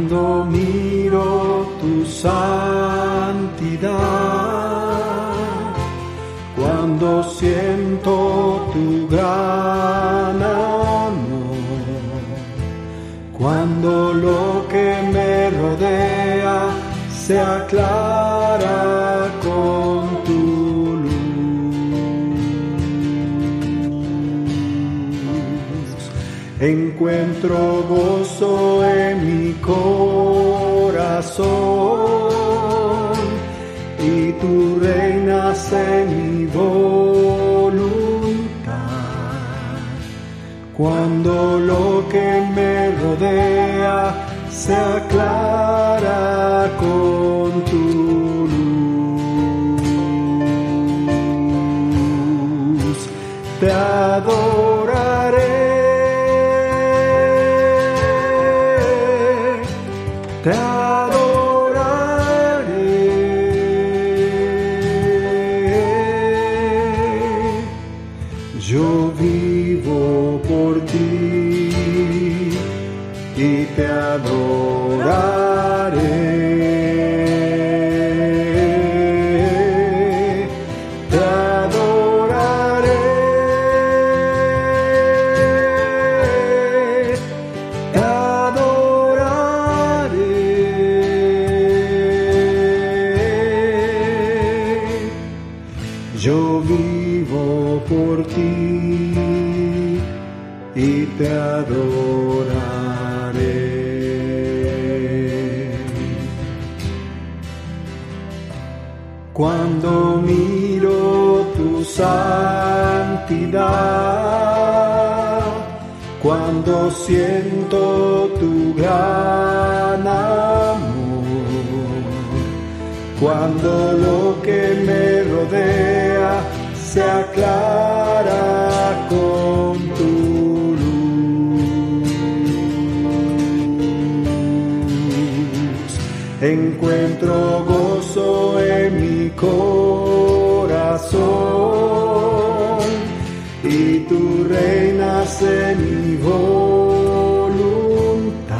Cuando miro tu santidad, cuando siento tu gran amor, cuando lo que me rodea se aclara con tu luz, encuentro gozo en mi corazón y tú reinas en mi voluntad. Cuando lo que me rodea se aclara con tu luz, te adoraré, te adoraré. Yo vivo por ti y te adoraré. Te adoraré. Te adoraré. Yo vivo por ti y te adoraré. Cuando miro tu santidad, cuando siento tu gran amor, cuando lo que me rodea se aclara con tu luz, encuentro gozo en mi corazón y tú reinas en mi voluntad.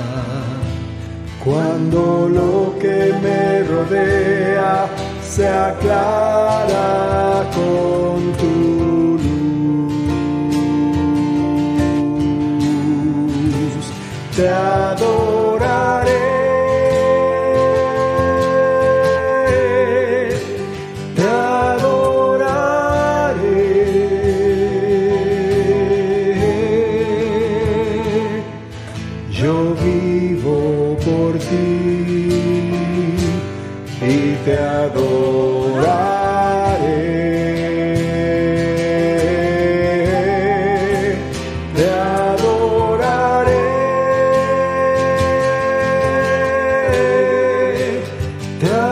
Cuando lo que me rodea se aclara con tu luz, te adoraré. Yo vivo por ti y te adoraré. Te adoraré. Te